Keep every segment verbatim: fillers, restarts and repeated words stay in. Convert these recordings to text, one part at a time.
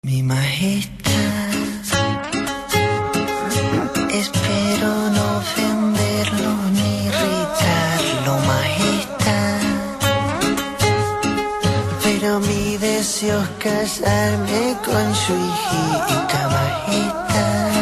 Mi majestad, espero no ofenderlo ni irritarlo, majestad, pero mi deseo es casarme con su hijita, majestad.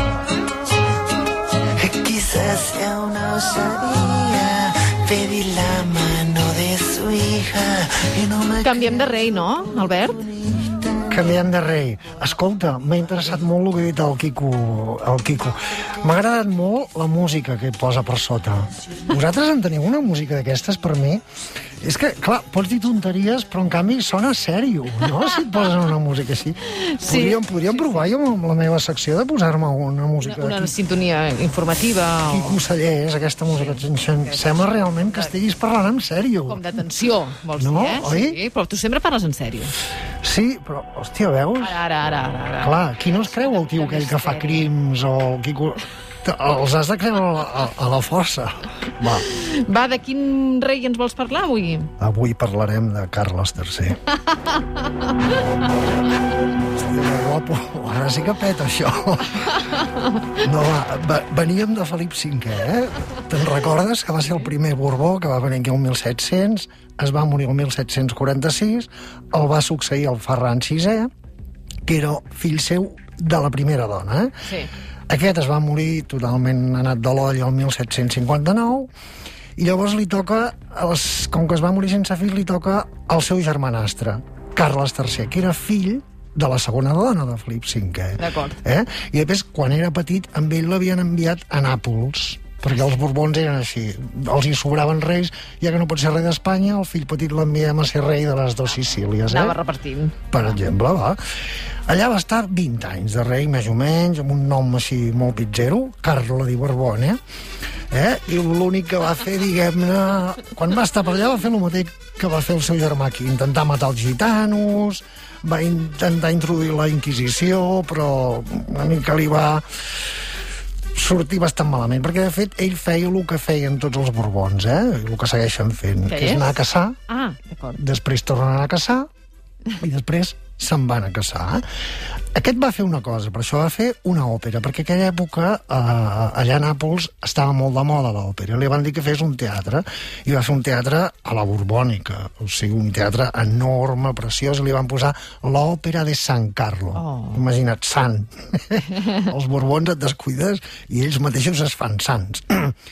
Quizás sea una osadía pedir la mano de su hija y no me... Canviem de rei, no, Albert? Canviem de rei. Escolta, m'ha interessat molt el que ha dit el Quico. El Quico. M'ha agradat molt la música que posa per sota. Vosaltres en teniu una música d'aquestes per mi? És que, clar, pots dir tonteries, però en canvi sona sèrio, no? Si et posen una música així. Sí, podríem, podríem sí, provar sí. jo amb la meva secció de posar-me una música Una, una d'aquí. sintonia informativa. Quico O... Cellers, aquesta música. Sembla realment que estiguis parlant en sèrio. Com d'atenció, vols No, dir, eh? oi? Sí, però tu sempre parles en sèrio. Sí, però, hòstia, veus? Ara, ara, ara, ara. ara. Clar, qui no es creu el tio aquell que fa crims o el Quico... Els has de creure a, a, a la força. Va. Va, de quin rei ens vols parlar avui? Avui parlarem de Carles tercer. Hòstia, que guapo. Ara sí que peta, això. No, va, va, veníem de Felip cinquè, eh? Te'n recordes que va ser el primer Borbó, que va venir aquí el mil set-cents, es va morir el mil set-cents quaranta-sis, el va succeir el Ferran sisè, que era fill seu de la primera dona, eh? Sí. Aquest es va morir totalment anat de l'olla el mil set-cents cinquanta-nou i llavors li toca, els, com que es va morir sense fill, li toca al seu germanastre, Carles tercer, que era fill de la segona dona de Felip cinquè. D'acord. Eh? I després, quan era petit, amb ell l'havien enviat a Nàpols, perquè els Borbons eren així. Els hi sobraven reis, ja que no pot ser rei d'Espanya, el fill petit l'enviem a ser rei de les dues Sicílies. Eh? Anava repartint. Per exemple, va. Allà va estar vint anys de rei, més o menys, amb un nom així molt pitzero, Carlo di Borbone, eh? I l'únic que va fer, diguem-ne... Quan va estar per allà va fer el mateix que va fer el seu germà aquí, intentar matar els gitanos, va intentar introduir la Inquisició, però una mica li va sortir bastant malament, perquè de fet ell feia el que feien tots els Borbons, eh? El que segueixen fent, Què que és és? anar a caçar, Ah, d'acord. després tornen a anar a caçar i després se'n van a caçar. Aquest va fer una cosa, per això va fer una òpera, perquè aquella època eh, allà a Nàpols estava molt de moda l'òpera. Li van dir que fes un teatre, i va fer un teatre a la borbònica, o sigui, un teatre enorme, preciós, i li van posar l'òpera de San Carlo. Oh. Imagina't, sant. Els borbons et descuides i ells mateixos es fan sants.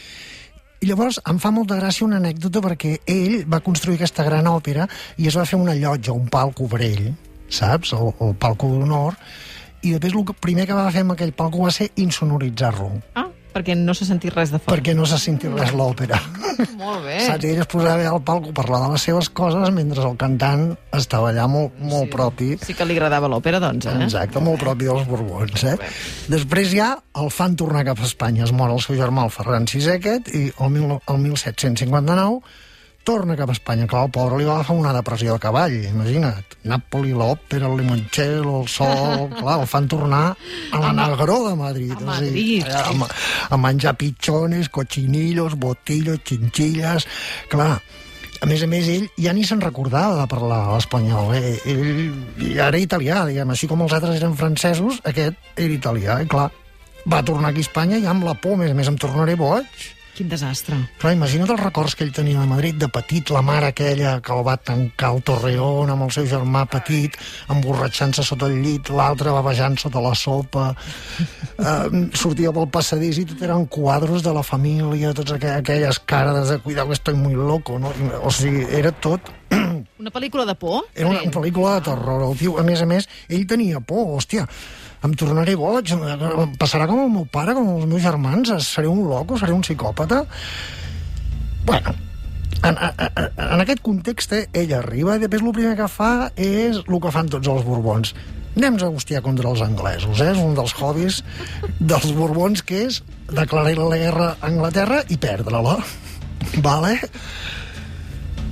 I llavors em fa molta gràcia una anècdota, perquè ell va construir aquesta gran òpera i es va fer una llotja, un palco per ell, saps? El, el palco d'honor, i després el primer que va fer amb aquell palco va ser insonoritzar-lo, Ah, perquè no s'ha sentit res de fora. perquè no se sentit res l'òpera. Molt bé. Saps? Ell es posava al palco a parlar de les seves coses mentre el cantant estava allà molt, molt Sí. propi. Sí que li agradava l'òpera, doncs, eh? Exacte, molt propi dels Borbons, eh? Després ja el fan tornar cap a Espanya. Es mor el seu germà, el Ferran sisè aquest, i el, mil, el mil set-cents cinquanta-nou torna cap a Espanya. Clar, el pobre li va agafar una depressió de cavall, imagina't. Nàpoli, l'òpera, el limoncello, el sol... Clar, el fan tornar a la Negró de Madrid. A Madrid, allà, sí. a, a menjar pitxones, cochinillos, botillos, chinchillas... Clar, a més a més, ell ja ni se'n recordava de parlar l'espanyol. Eh? Ell ja era italià, diguem. Així com els altres eren francesos, aquest era italià. I clar, va tornar aquí a Espanya ja amb la por, més a més em tornaré boig. Quin desastre. Clar, imagina't els records que ell tenia de Madrid, de petit, la mare aquella que el va tancar al Torreón amb el seu germà petit, emborratxant-se sota el llit, l'altre bavejant sota la sopa, eh, sortia pel passadís i tot eren quadros de la família, totes aqu aquelles cares de cuidado que estoy muy loco, no? O sigui, era tot... Una pel·lícula de por? Era una, una pel·lícula de terror. El tio, a més a més, ell tenia por, hòstia, em tornaré boig, em passarà com el meu pare, com els meus germans, seré un loco, seré un psicòpata. Bueno, en, en, en aquest context, eh, ell arriba i després el primer que fa és el que fan tots els Borbons. Anem a hostiar contra els anglesos, eh? És un dels hobbies dels Borbons, que és declarar la guerra a Anglaterra i perdre-la. Vale?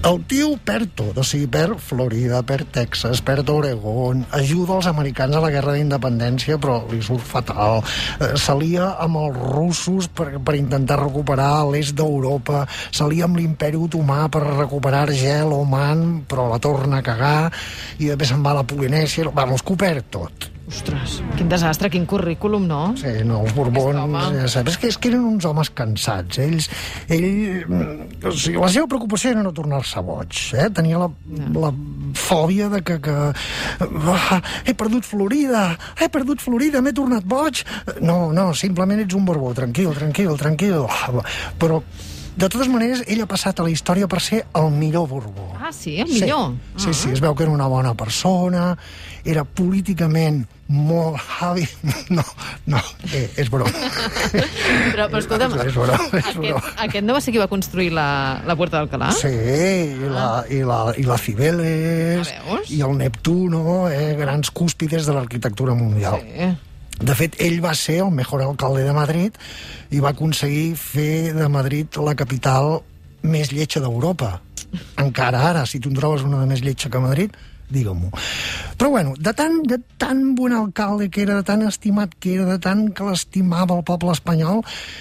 El tio perd tot, o sigui, perd Florida, perd Texas, perd Oregon, ajuda els americans a la guerra d'independència, però li surt fatal. Eh, s'alia amb els russos per, per intentar recuperar l'est d'Europa, s'alia amb l'imperi otomà per recuperar Argel, Oman, però la torna a cagar, i després se'n va a la Polinèsia, vamos, que ho perd tot. Ostres, quin desastre, quin currículum, no? Sí, no, els Borbons, ja saps, és que, és que eren uns homes cansats. Ells, ell, o sigui, la seva preocupació era no tornar-se boig, eh? Tenia la, no. la fòbia de que, que ah, he perdut Florida, he perdut Florida, m'he tornat boig. No, no, simplement ets un Borbó, tranquil, tranquil, tranquil. Però de totes maneres, ell ha passat a la història per ser el millor Borbó. Ah, sí? El millor? Sí, sí, sí, es veu que era una bona persona, era políticament molt hàbil... No, no, eh, és broma. Però, però escolta'm, és broma, és aquest, broma. aquest no va ser qui va construir la, la Puerta d'Alcalá? Sí, i la, i la, i la Cibeles, i el Neptuno, eh, grans cúspides de l'arquitectura mundial. Sí. De fet, ell va ser el mejor alcalde de Madrid i va aconseguir fer de Madrid la capital més lletja d'Europa. Encara ara, si tu en trobes una de més lletja que Madrid, digue-m'ho. Però bueno, de tan, de tan bon alcalde que era, de tan estimat que era, de tant que l'estimava el poble espanyol,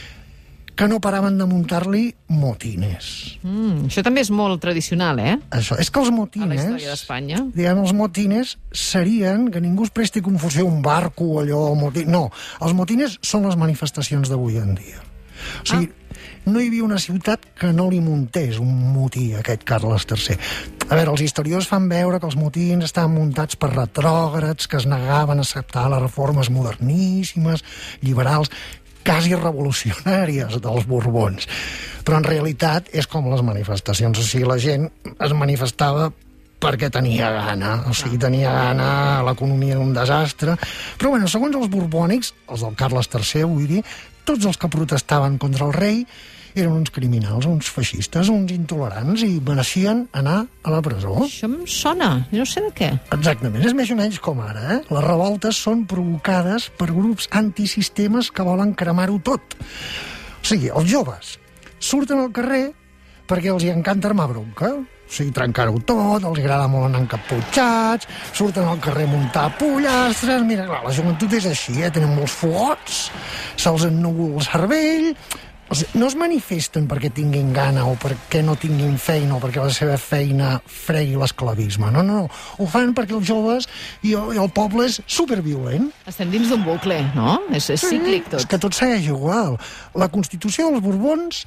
que no paraven de muntar-li motines. Mm, això també és molt tradicional, eh? Això, és que els motines... A la història d'Espanya. Diguem, els motines serien, que ningú es presti a confusió, un barco, allò, motín... No, els motines són les manifestacions d'avui en dia. O sigui, ah. no hi havia una ciutat que no li muntés un motí, aquest Carles tercer. A veure, els historiadors fan veure que els motins estaven muntats per retrògrads, que es negaven a acceptar les reformes moderníssimes, liberals, quasi revolucionàries dels Borbons. Però en realitat és com les manifestacions. O sigui, la gent es manifestava perquè tenia gana, o sigui, tenia gana, l'economia era un desastre. Però, bueno, segons els borbònics, els del Carles tercer, vull dir, tots els que protestaven contra el rei eren uns criminals, uns feixistes, uns intolerants, i mereixien anar a la presó. Això em sona, no sé de què. Exactament, és més o menys com ara, eh? Les revoltes són provocades per grups antisistemes que volen cremar-ho tot. O sigui, els joves surten al carrer perquè els hi encanta armar bronca, o sigui, trencar-ho tot, els agrada molt anar encaputxats, surten al carrer a muntar pollastres, mira, clar, la joventut és així, eh? Tenen molts fogots, se'ls ennúvol el cervell... O sigui, no es manifesten perquè tinguin gana o perquè no tinguin feina o perquè la seva feina fregui l'esclavisme. No, no, no. Ho fan perquè els joves i el, i el poble és superviolent. Estem dins d'un bucle, no? És, és cíclic tot. És que tot segueix igual. La Constitució dels Borbons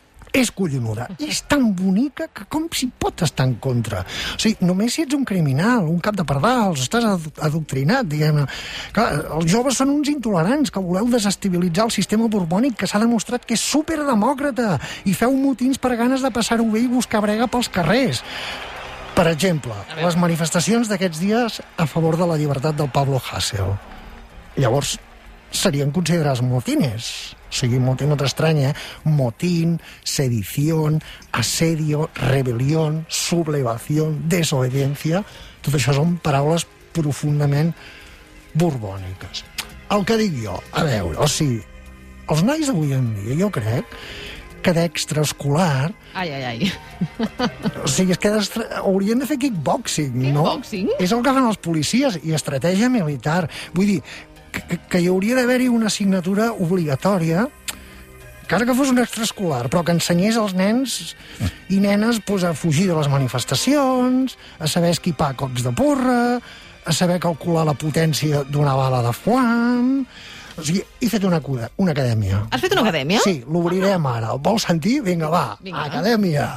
és collonuda. I és tan bonica que com s'hi pot estar en contra? O sigui, només si ets un criminal, un cap de pardals, estàs adoctrinat, diguem-ne. Clar, els joves són uns intolerants que voleu desestabilitzar el sistema borbònic que s'ha demostrat que és superdemòcrata i feu motins per ganes de passar-ho bé i buscar brega pels carrers. Per exemple, les manifestacions d'aquests dies a favor de la llibertat del Pablo Hasél. Llavors, serien considerats motines. O sigui, motín no t'estranya, eh? Motín, sedición, asedio, rebelión, sublevación, desobediencia. Tot això són paraules profundament borbòniques. El que dic jo, a veure, o sigui, els nois d'avui en dia, jo crec que d'extraescolar... Ai, ai, ai. O sigui, és que haurien de fer kickboxing, no? Kickboxing? És el que fan els policies, i estratègia militar. Vull dir, que, que hi hauria d'haver-hi una assignatura obligatòria, encara que fos un extraescolar, però que ensenyés als nens i nenes pues, a fugir de les manifestacions, a saber esquipar cops de porra, a saber calcular la potència d'una bala de foam... O sigui, he fet una, una acadèmia. Has fet una acadèmia? Sí, l'obrirem ara. El vols sentir? Vinga, va. Vinga. Acadèmia.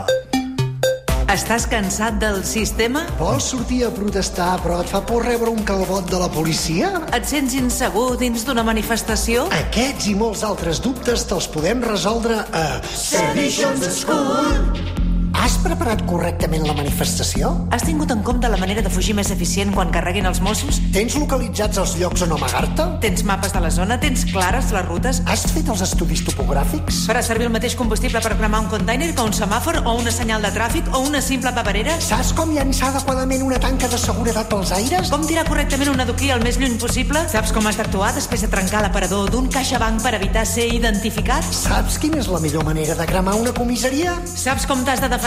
Estàs cansat del sistema? Vols sortir a protestar però et fa por rebre un calbot de la policia? Et sents insegur dins d'una manifestació? Aquests i molts altres dubtes te'ls podem resoldre a Seditions School. Has preparat correctament la manifestació? Has tingut en compte la manera de fugir més eficient quan carreguin els Mossos? Tens localitzats els llocs on amagar-te? Tens mapes de la zona? Tens clares les rutes? Has fet els estudis topogràfics? Farà servir el mateix combustible per cremar un container que un semàfor o una senyal de tràfic o una simple paperera? Saps com llançar adequadament una tanca de seguretat pels aires? Com tirar correctament un adoquí el més lluny possible? Saps com has d'actuar després de trencar l'aparador d'un caixabanc per evitar ser identificat? Saps quina és la millor manera de cremar una comissaria? Saps com t'has de defensar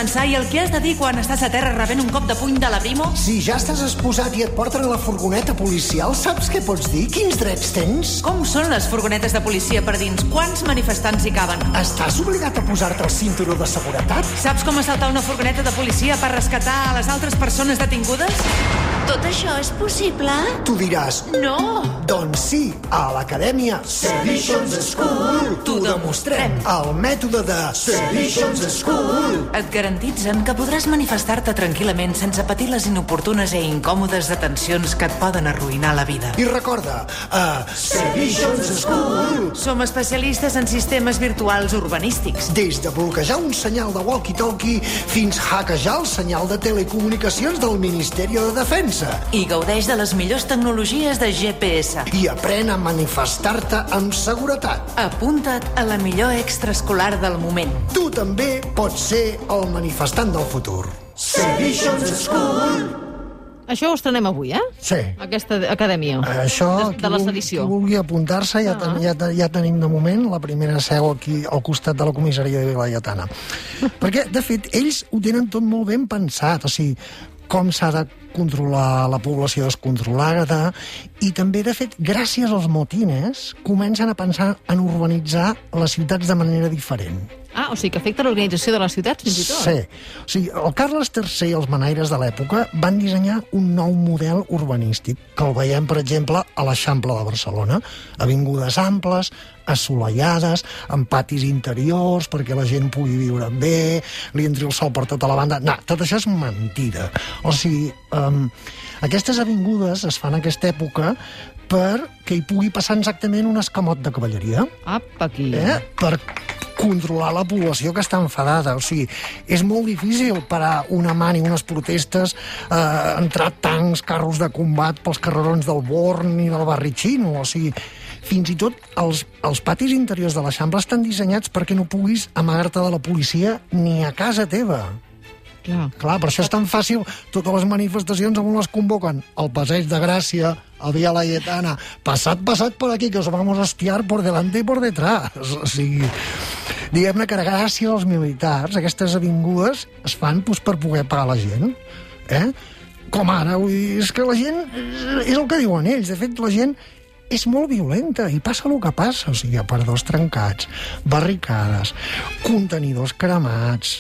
començar i el que has de dir quan estàs a terra rebent un cop de puny de la Brimo? Si ja estàs exposat i et porten a la furgoneta policial, saps què pots dir? Quins drets tens? Com són les furgonetes de policia per dins? Quants manifestants hi caben? Estàs obligat a posar-te el cinturó de seguretat? Saps com assaltar una furgoneta de policia per rescatar a les altres persones detingudes? Tot això és possible? Tu diràs... No! Doncs sí, a l'Acadèmia Seditions School t'ho demostrem. El mètode de Seditions School. Et garantixen que podràs manifestar-te tranquil·lament sense patir les inoportunes i incòmodes detencions que et poden arruïnar la vida. I recorda, a Seditions School som especialistes en sistemes virtuals urbanístics. des de bloquejar un senyal de walkie-talkie fins hackejar el senyal de telecomunicacions del Ministeri de Defensa. I gaudeix de les millors tecnologies de G P S. I aprèn a manifestar-te amb seguretat. Apunta't a la millor extraescolar del moment. Tu també pots ser el manifestant del futur. Seditions School. Això ho estrenem avui, eh? Sí. Aquesta acadèmia. Això, de, de la sedició. Qui vulgui apuntar-se, ja, ten, ja, ja tenim de moment la primera seu aquí al costat de la comissaria de Vila Laietana. Perquè, de fet, ells ho tenen tot molt ben pensat, o sigui, com s'ha de controlar la població descontrolada, i també, de fet, gràcies als motines, comencen a pensar en urbanitzar les ciutats de manera diferent. Ah, o sigui que afecta l'organització de les ciutats, fins i tot. Sí. O sigui, el Carles tercer i els manaires de l'època van dissenyar un nou model urbanístic, que el veiem, per exemple, a l'Eixample de Barcelona. Avingudes amples, assolellades, amb patis interiors, perquè la gent pugui viure bé, li entri el sol per tota la banda... No, tot això és mentida. O sigui, um, aquestes avingudes es fan en aquesta època perquè hi pugui passar exactament un escamot de cavalleria. Apa, aquí. Eh? Per controlar la població que està enfadada. O sigui, és molt difícil parar una man i unes protestes, eh, entrar tancs, carros de combat pels carrerons del Born i del barri xino. O sigui, fins i tot els, els patis interiors de l'Eixample estan dissenyats perquè no puguis amagar-te de la policia ni a casa teva. Clar. Clar, per això és tan fàcil totes les manifestacions on les convoquen. El Passeig de Gràcia, a Via Laietana, passat, passat per aquí, que os vamos a estiar por delante i por detrás. O sigui, diguem-ne que gràcies als militars aquestes avingudes es fan doncs, per poder pagar la gent. Eh? Com ara, vull dir, és que la gent, és el que diuen ells, de fet la gent és molt violenta i passa el que passa, o sigui, aparadors trencats, barricades, contenidors cremats...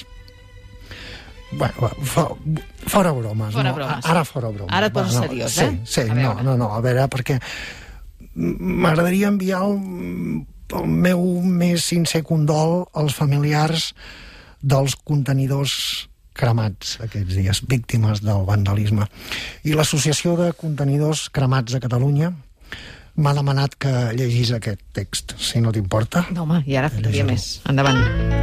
Bueno, for, fora bromes. Fora no? bromes. Ara fora bromes. Ara et poses no, seriós, sí, eh? Sí, A no, veure. no, no, a veure, perquè m'agradaria enviar el, el meu més sincer condol als familiars dels contenidors cremats aquests dies, víctimes del vandalisme. I l'Associació de Contenidors Cremats de Catalunya m'ha demanat que llegís aquest text, si no t'importa. No, home, i ara faltaria més. Endavant.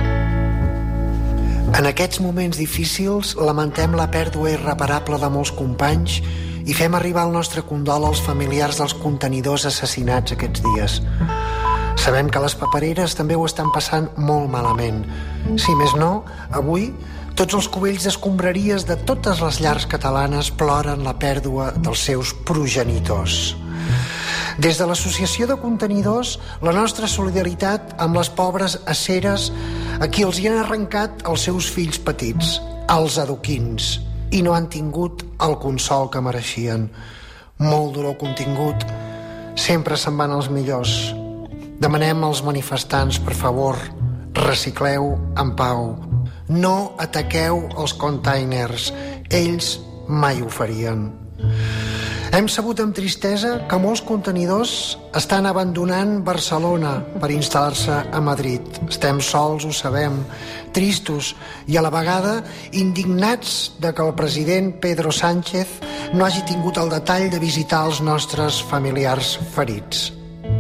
En aquests moments difícils lamentem la pèrdua irreparable de molts companys i fem arribar el nostre condol als familiars dels contenidors assassinats aquests dies. Sabem que les papereres també ho estan passant molt malament. Si més no, avui tots els cubells d'escombraries de totes les llars catalanes ploren la pèrdua dels seus progenitors. Des de l'Associació de Contenidors, la nostra solidaritat amb les pobres aceres a qui els hi han arrencat els seus fills petits, els adoquins, i no han tingut el consol que mereixien. Molt dolor contingut, sempre se'n van els millors. Demanem als manifestants, per favor, recicleu en pau. No ataqueu els containers, ells mai ho farien. Hem sabut amb tristesa que molts contenidors estan abandonant Barcelona per instal·lar-se a Madrid. Estem sols, ho sabem, tristos i a la vegada indignats de que el president Pedro Sánchez no hagi tingut el detall de visitar els nostres familiars ferits.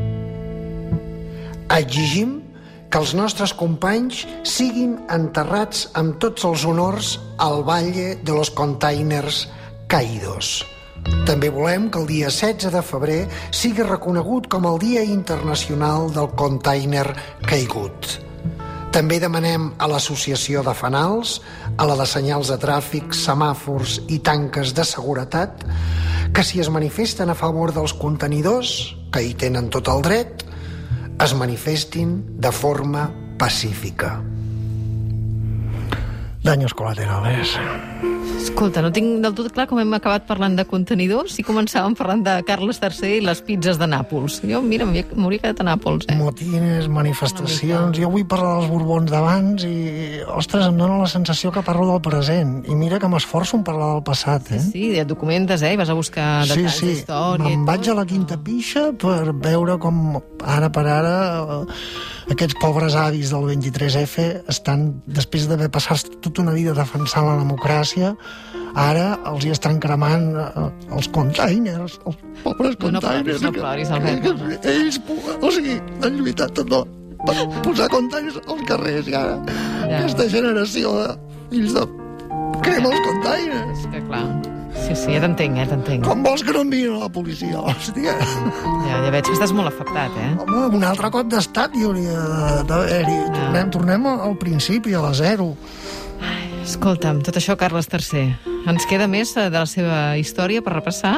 Exigim que els nostres companys siguin enterrats amb tots els honors al Valle de los Containers Caídos. També volem que el dia setze de febrer sigui reconegut com el Dia Internacional del Container Caigut. També demanem a l'Associació de Fanals, a la de senyals de tràfic, semàfors i tanques de seguretat, que si es manifesten a favor dels contenidors, que hi tenen tot el dret, es manifestin de forma pacífica. Daños colaterales. Escolta, no tinc del tot clar com hem acabat parlant de contenidors i començàvem parlant de Carles tercer i les pizzas de Nàpols. Jo, mira, m'hauria quedat a Nàpols, eh? Motines, manifestacions... Jo vull parlar dels Borbons d'abans i, ostres, em dóna la sensació que parlo del present. I mira que m'esforço en parlar del passat, eh? Sí, sí, et documentes, eh? I vas a buscar Sí, detalls sí, d'història... me'n i vaig tot. a la Quinta Pixa per veure com ara per ara eh, aquests pobres avis del vint-i-tres efe estan, després d'haver passat tota una vida defensant la democràcia, ara els hi estan cremant eh, els containers, els pobres No, no containers. ploris, no ploris, Albert, no, no. Ells, o sigui, han lluitat tot no, per posar containers als carrers i ara Ja. aquesta generació de fills de crema els containers. És que clar... Sí, sí, ja t'entenc, eh, t'entenc. Com vols que no enviïn a la policia, hòstia? Ja, ja veig que estàs molt afectat, eh? Home, un altre cop d'estat hi hauria d'haver-hi. Tornem, tornem al principi, a la zero. Escolta'm, tot això, Carles tercer. Ens queda més eh, de la seva història per repassar?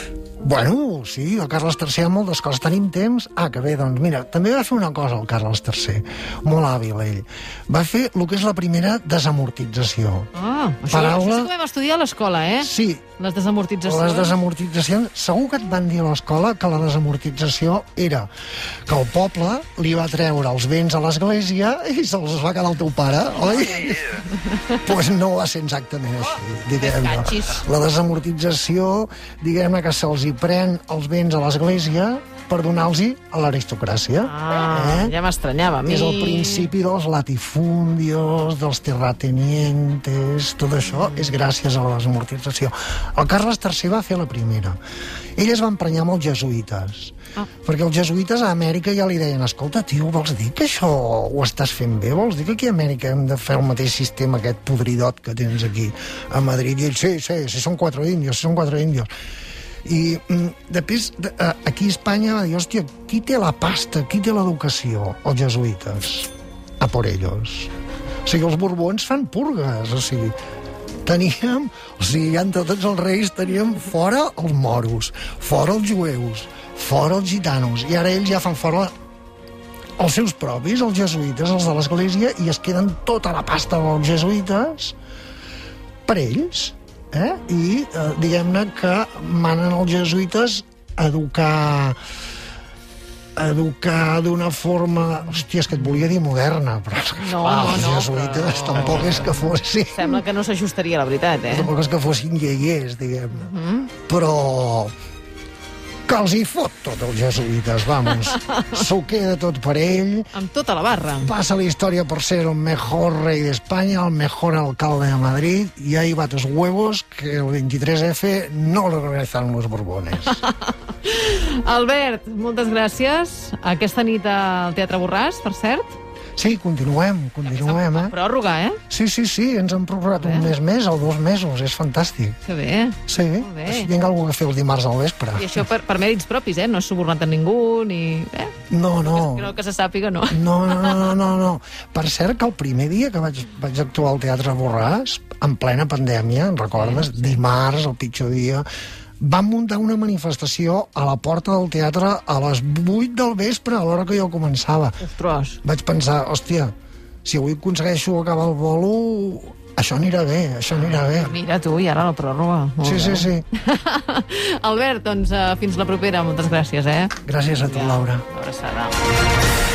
Bueno, sí, el Carles tercer hi ha moltes coses. Tenim temps? Ah, que bé, doncs mira, també va fer una cosa el Carles tercer, molt hàbil ell. Va fer el que és la primera desamortització. Ah, això, Paraula- això és que vam estudiar a l'escola, eh? Sí, Les desamortitzacions. les desamortitzacions... Segur que et van dir a l'escola que la desamortització era que el poble li va treure els béns a l'església i se'ls va quedar el teu pare, oi? Doncs pues no va ser exactament així, diguem-ne. catxis. La desamortització, diguem-ne que se'ls hi pren els béns a l'església per donar-los a l'aristocràcia. Ah, ja m'estranyava a mi. És el principi dels latifundios, dels terratenientes, tot això és gràcies a la desamortització. El Carles tercer va fer la primera. Ell es va emprenyar amb els jesuïtes, Ah. perquè els jesuïtes a Amèrica ja li deien, escolta, tio, vols dir que això ho estàs fent bé? Vols dir que aquí a Amèrica hem de fer el mateix sistema, aquest podridot que tens aquí a Madrid? I ell, sí, sí, sí, són quatre indios, sí, són quatre indios. I mm, després, de- eh, aquí a Espanya va dir, hòstia, qui té la pasta, qui té l'educació? Els jesuïtes. A por ellos. O sigui, els borbons fan purgues, o sigui, teníem, o sigui, entre tots els reis teníem fora els moros, fora els jueus, fora els gitanos, i ara ells ja fan fora els seus propis, els jesuïtes, els de l'església, i es queden tota la pasta dels jesuïtes per ells, eh? I eh, diguem-ne que manen els jesuïtes a educar educar d'una forma... Hòstia, és que et volia dir moderna, però és que, No, clar, no, els no, jesuïtes però- tampoc és que fossin... Sembla que no s'ajustaria a la veritat, eh? Tampoc és que fossin iaiers, diguem-ne. Però que els hi fot tot els jesuïtes, vamos. S'ho queda tot per ell. Amb tota la barra. Pasa la historia por ser el mejor rey de España, el mejor alcalde de Madrid, y ahí va tus huevos que el vint-i-tres efe no lo organizaron los Borbones. Albert, moltes gràcies. Aquesta nit al Teatre Borràs, per cert. Sí, continuem, continuem, eh? Pròrroga, eh? Sí, sí, sí, ens han prorrogat un mes més o dos mesos, és fantàstic. Que bé. Sí, Molt bé. tinc alguna cosa a fer els dimarts al vespre. I això per, per mèrits propis, eh? No has subornat a ningú, ni... Eh? No, no. Que no que se sàpiga, no. No, no, no, no, no. Per cert, que el primer dia que vaig, vaig actuar al Teatre Borràs, en plena pandèmia, en recordes? Dimarts, el pitjor dia, van muntar una manifestació a la porta del teatre a les vuit del vespre, a l'hora que jo començava. Ostres. Vaig pensar, hòstia, si avui aconsegueixo acabar el bolo, això anirà bé, això anirà bé. Mira tu, i ara la pròrroga. Molt Sí, sí, bé. sí. Albert, doncs uh, fins la propera. Moltes gràcies, eh? Gràcies a tu, Laura. Una abraçada.